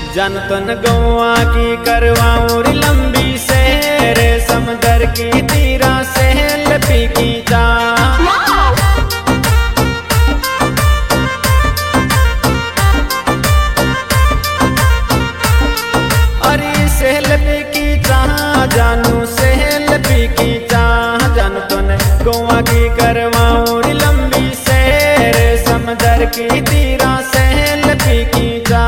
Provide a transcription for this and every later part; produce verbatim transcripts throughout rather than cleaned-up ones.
जनतन गौआ की करवाऊं री लंबी से रे समंदर की तीरा से लपी की जा अरे से लपी की जा जानू से लपी की जा जनतन गौआ की करवाऊं री लंबी से रे समंदर की तीरा से लपी की जा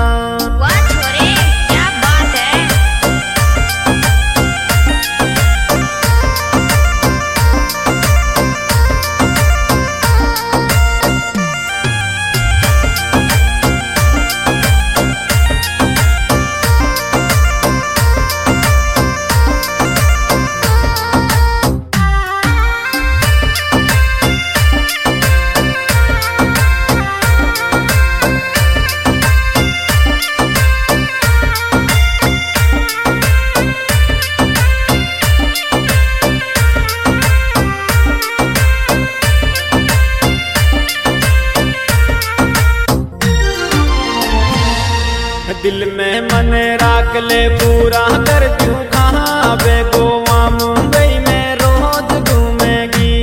दिल में मन राख ले पूरा कर तू कहाँ बे गोवा मुंबई में रोज घूमेगी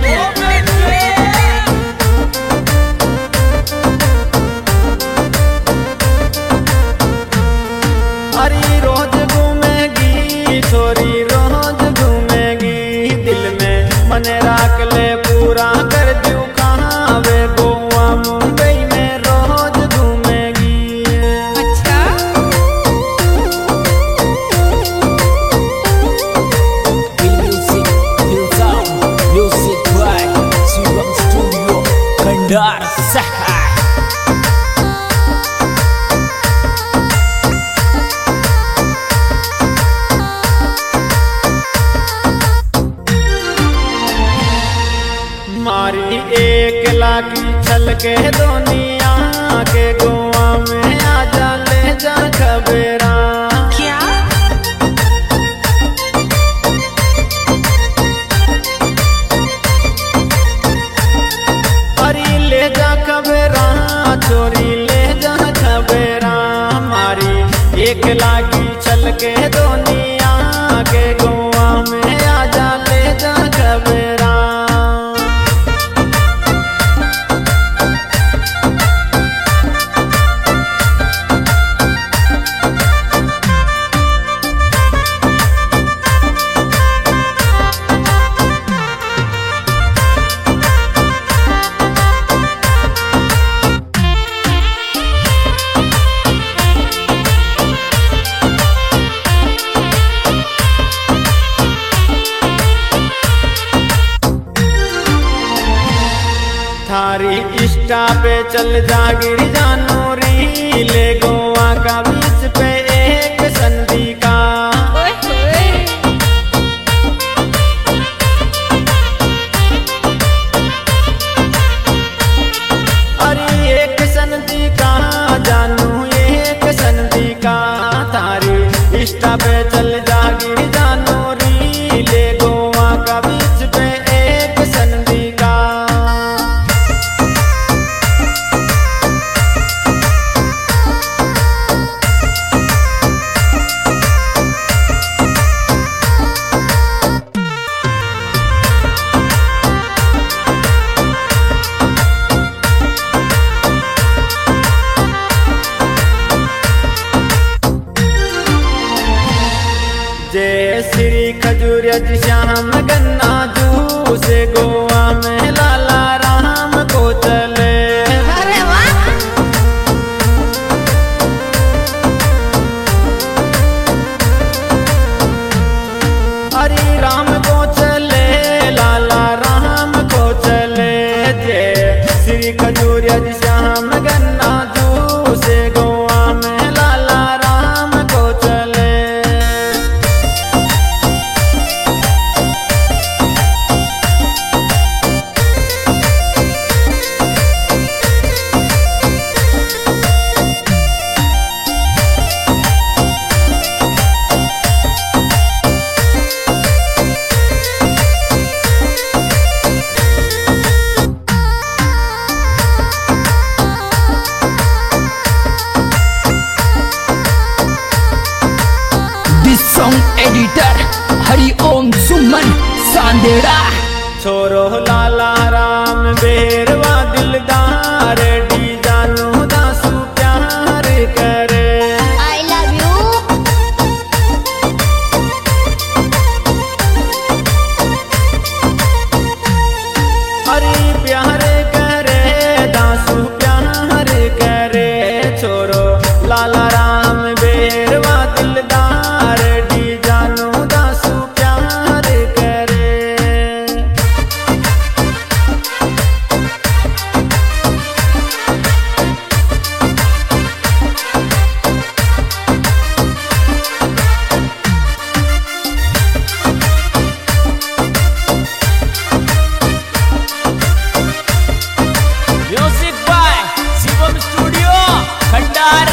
अरे रोज घूमेगी छोरी रोज घूमेगी दिल में मन राख ले पूरा कर तू कहाँ बे गोवा मुंबई में रोज घूमेगी Dar Sahar मारी एक लागी छल के दुनिया के गोवा में आजा ले जा खबरा क्या अरे ले जा खबरा चोरी ले जा खबरा मारी एक लागी छल के दुनिया के गोवा में आजा ले जा खबरा थारी इष्टा पे चल जा गिर जानू री ले गोवा का बीच पे एक संधि का अरे एक संधि का जानू एक संधि का थारी इष्टा पे चल जा गिर जानू री ले गोवा का बीच पे एक संधि का जय श्री खजूर श्याम गन्ना जू से गोवा में लाला राम को चले अरे वाह हरि राम को चले लाला राम को चले जय श्री खजूर श्याम गन्ना जू से गोवा में लाला राम को चले हरिओम सुमन सांदेड़ा। छोरो लाला राम बेरवा दिलदार डी जानू दासू प्यार करे। I love you. अरे प्यार करे दासू प्यार करे। छोरो लाला राम बेरवा दिलदार डी जानू दासू प्यार करे। Music by Shivam studio Khandar.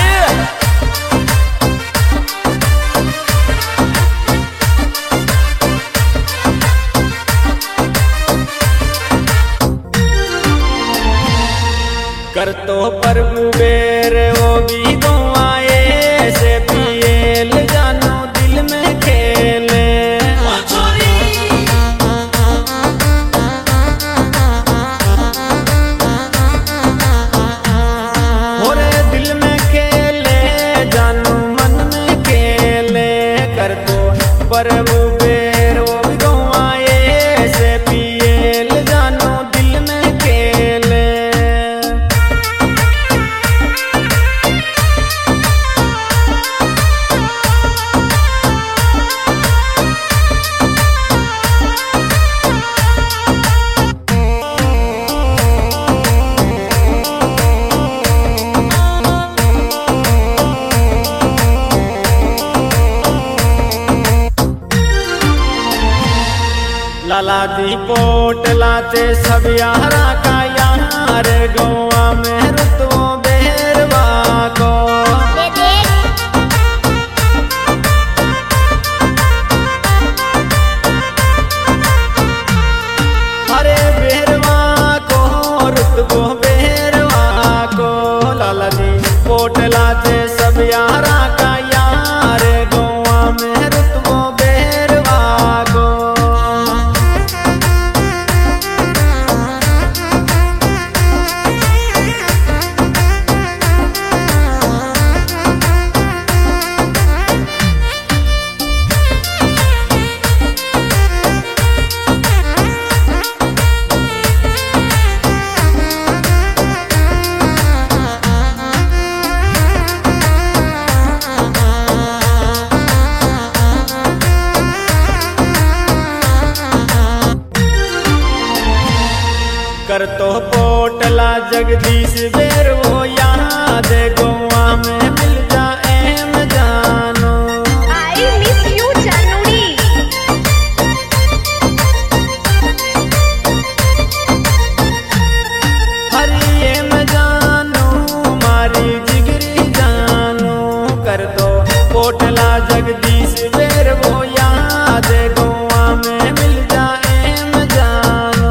कर तो प्रभु बेर वो भी गवाए से पिएल जानो दिल में खेले। होरे दिल में खेले जानो मन में खेले। कर तो प्रभु बेर वो भी गवाए से पिएल जानो दिल में खेले। लाला दी पोट लाते सब यारा का यार गोवा में रुतवो बेरवा को। दे देख। अरे बेरवा को रुतवो बेरवा को। लाला दी पोट लाते सब यारा का यार गोवा में रुतवो बेरवा को। कर तो पोटला जगदीश बेर वो याद गोवा में मिल जाए में जानो। I miss you जानूनी। हरिये में जानो मारी जिगरी जानो। कर तो पोटला जगदीश बेर वो याद गोवा में मिल जाए में जानो।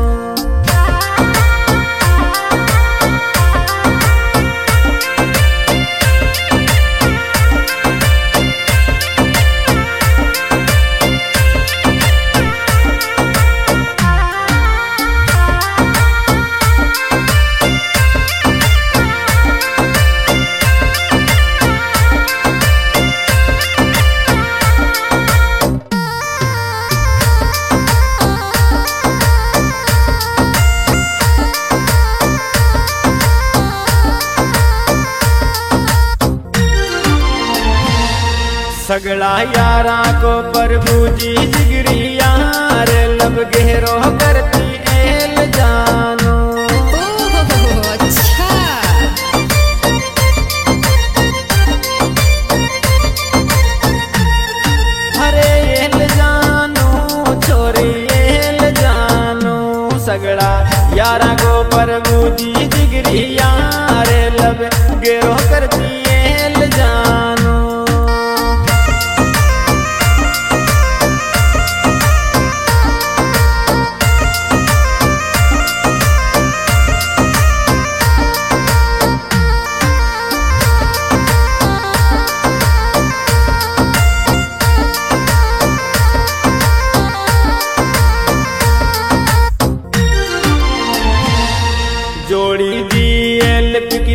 सगड़ा यारा को प्रभु जी जिगरी यार लब गहरो करती एल जानो। ओह अच्छा। हरे एल जानो छोरी एल जानो। सगड़ा यारा को प्रभु जी जिगरी यार लब गहरो करती एल जानो।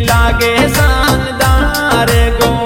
लागे शानदार गो